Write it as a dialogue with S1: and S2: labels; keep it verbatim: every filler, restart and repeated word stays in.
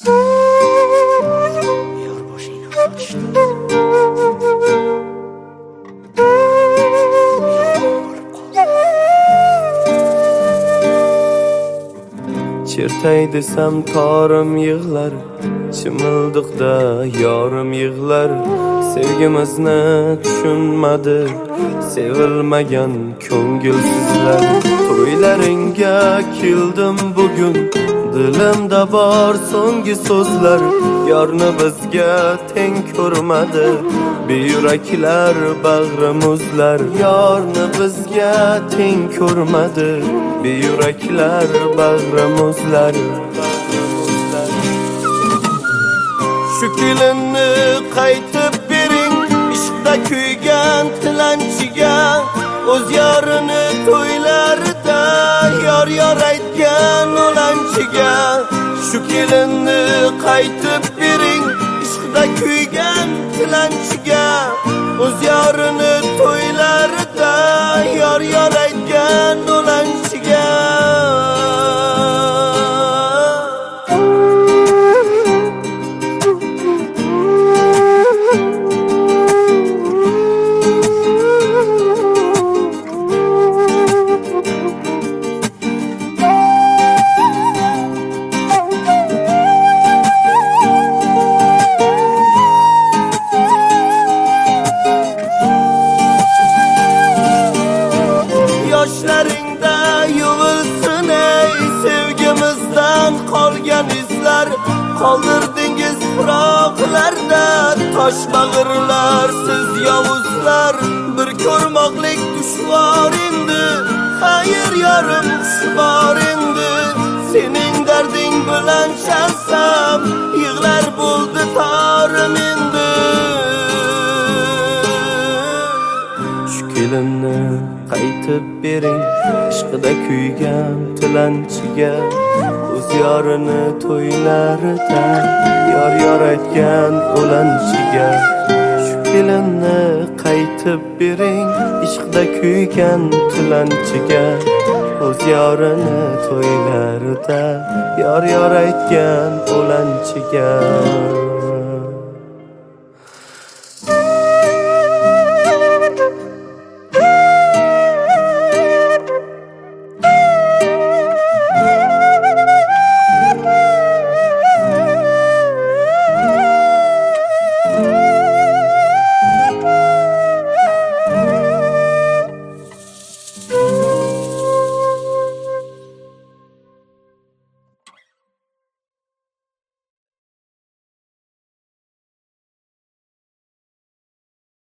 S1: Yor boshingni uzatishdi.
S2: Chertay desam torim yig'lar, chimildiqda yorim yig'lar. Sevgimizni tushunmadi sevilmagan ko'ngilsizlar. To'ylaringga keldim bugun, dilimda bor so'nggi so'zlar. Yorni bizga teng ko'rmadi beyuraklar bag'ri muzlar. Yorni bizga teng ko'rmadi beyuraklar bag'ri muzlar. Shu kelinni qaytib bering, ishqda kuygan tilanchiga. O'z yorini to'ylarida yor yor aytgan o'lanchiga. Shu kelinni qaytib bering, ishqda kuygan tilanchiga. O'z yorini to'ylarida yor yor aytgan o'lanchiga. Yoshlaringda yuvilsin ey sevgimizdan qolgan izlar. Qoldirdingiz firoqlarda tosh bag'irlar siz yovuzlar. Bir ko'rmoqlik dushvor endi, xayr yorim xushbor endi. Sening darding bilan chalsam yig'lar bo'ldi torim endi. Shu kelinni qaytib bering, ishqida kuygan tilanchiga. O'z yorini to'ylarida yor yor aytgan o'lanchiga. Shu kelinni qaytib bering, ishqida kuygan tilanchiga. O'z yorini to'ylarida yor yor aytgan o'lanchiga.